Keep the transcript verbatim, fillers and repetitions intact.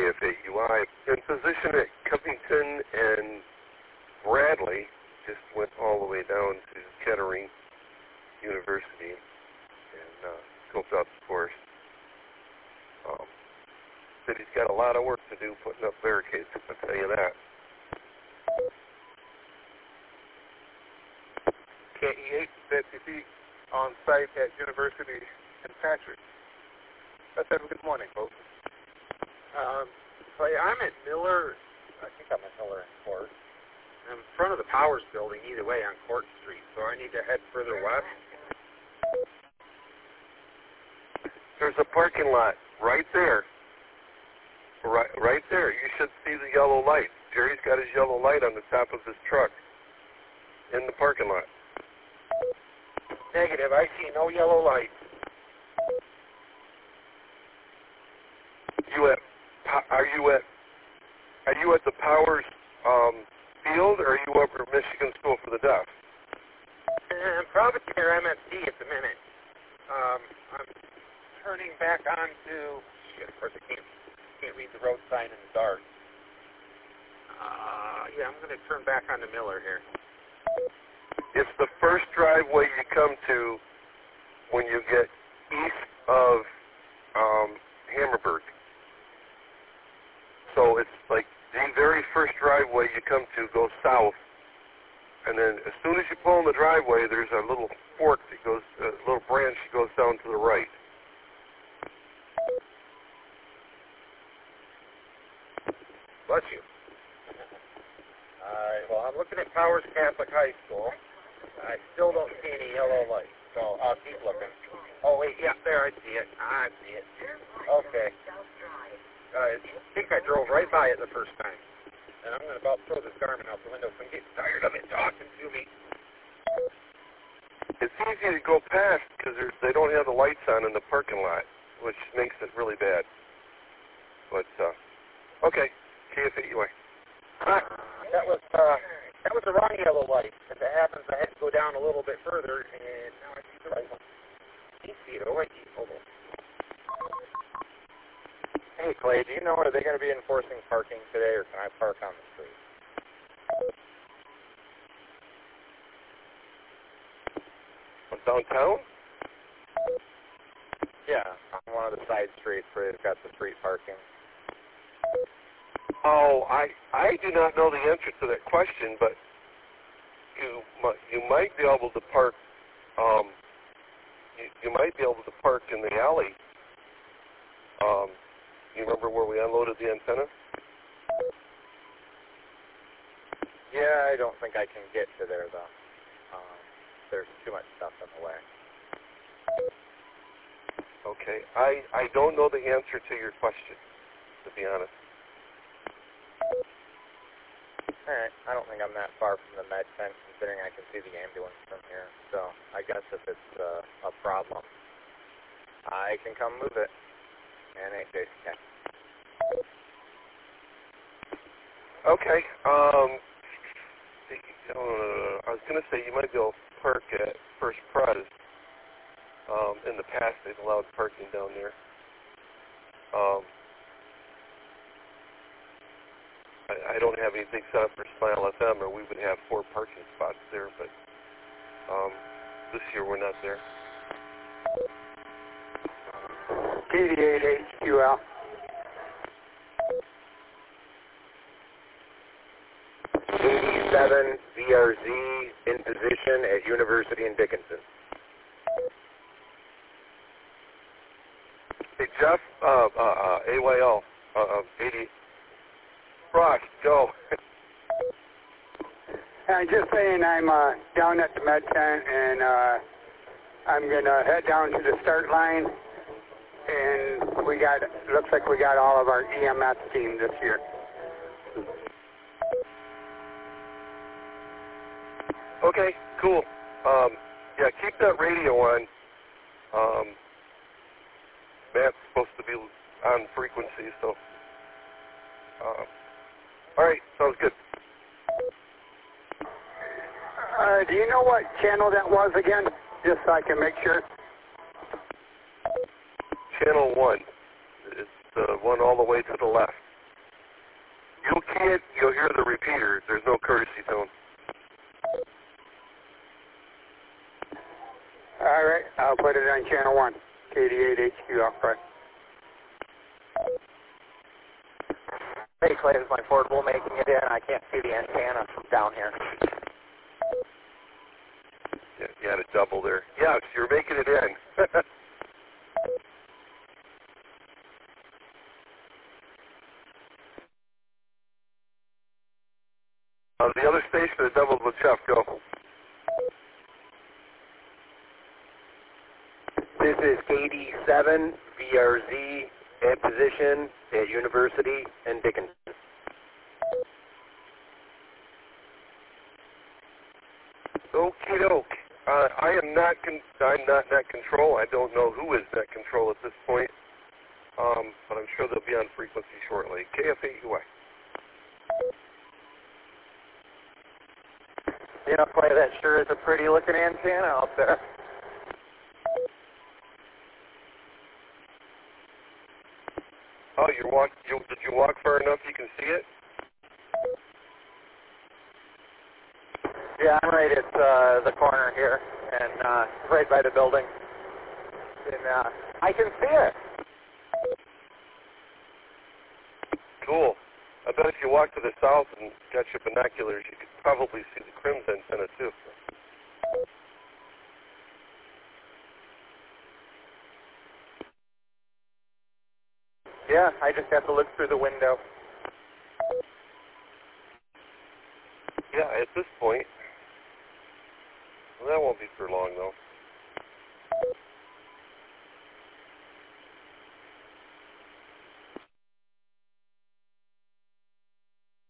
F A U I. In position at Covington and Bradley, just went all the way down to Kettering University and uh, scoped out the course. Um, said he's got a lot of work to do putting up barricades, I'll tell you that. K E eight fifty on site at University Saint Patrick. Let's have a good morning, folks. Um, Clay, I'm at Miller, I think I'm at Miller and Court. I'm in front of the Powers building either way on Court Street, so I need to head further west. There's a parking lot right there. Right, right there. You should see the yellow light. Jerry's got his yellow light on the top of his truck in the parking lot. Negative. I see no yellow light. You at? Are you at? Are you at the Powers um, field, or are you over at Michigan School for the Deaf? I'm probably near M S D at the minute. Um, I'm turning back onto. Shit, of course I can't can't read the road sign in the dark. Uh, yeah, I'm going to turn back onto Miller here. It's the first driveway you come to when you get east of um, Hammerberg. So it's like the very first driveway you come to goes south, and then as soon as you pull in the driveway, there's a little fork that goes, a little branch that goes down to the right. Bless you. All right, well, I'm looking at Powers Catholic High School. I still don't see any yellow lights, so I'll keep looking. Oh, wait, yeah, there, I see it. I see it. Okay. Uh, I think I drove right by it the first time. And I'm going to about throw this garment out the window because I'm getting tired of it talking to me. It's easy to go past because they don't have the lights on in the parking lot, which makes it really bad. But, uh, okay, K F A U I. Huh. That was, uh, that was the wrong yellow light. If it happens, I had to go down a little bit further, and now I see the right one. Eight feet, oh, wait, hold on. Hey, Clay, do you know, are they going to be enforcing parking today, or can I park on the street? Downtown? Yeah, on one of the side streets where they've got the street parking. Oh, I I do not know the answer to that question, but you you might be able to park. Um, you, you might be able to park in the alley. Um, you remember where we unloaded the antenna? Yeah, I don't think I can get to there though. Um, there's too much stuff in the way. Okay, I I don't know the answer to your question, to be honest. Alright, I don't think I'm that far from the med tent, considering I can see the ambulance from here. So, I guess if it's uh, a problem, I can come move it. And A J can. Okay, um, uh, I was going to say you might be able to park at First Pres. Um, in the past, they've allowed parking down there. Um, I, I don't have anything set up for Smile F M, or we would have four parking spots there, but um, this year we're not there. T D eight H Q L. eighty-seven V R Z in position at University in Dickinson. Hey, Jeff, uh, uh, uh, A Y L, uh, uh, eighty. Brock, go. I'm just saying I'm uh, down at the med tent, and uh, I'm going to head down to the start line, and we got, looks like we got all of our E M S team this year. Okay, cool. Um, yeah, keep that radio on. Um, Matt's supposed to be on frequency, so. Uh, all right, sounds good. Uh, do you know what channel that was again? Just so I can make sure. Channel one. It's the one all the way to the left. see it, you'll hear the repeater. There's no courtesy tone. All right, I'll put it on channel one, K D eight H Q Alpha. Basically, is my Ford Bull making it in. I can't see the antenna from down here. Yeah, you had a double there. Yes, you're making it in. uh, the other station is doubled with Chef. Go. This is K D seven V R Z at position at University and Dickinson. Okie doke. Uh, I am not. Con- I'm not net control. I don't know who is net control at this point, um, but I'm sure they'll be on frequency shortly. K F eight U Y. You know, Clay, that sure is a pretty looking antenna out there. Oh, you walk. You, did you walk far enough you can see it? Yeah, I'm right at uh, the corner here, and uh, right by the building. And uh, I can see it. Cool. I bet if you walk to the south and got your binoculars, you could probably see the Crims antenna too. Yeah, I just have to look through the window. Yeah, at this point, well, that won't be for long though.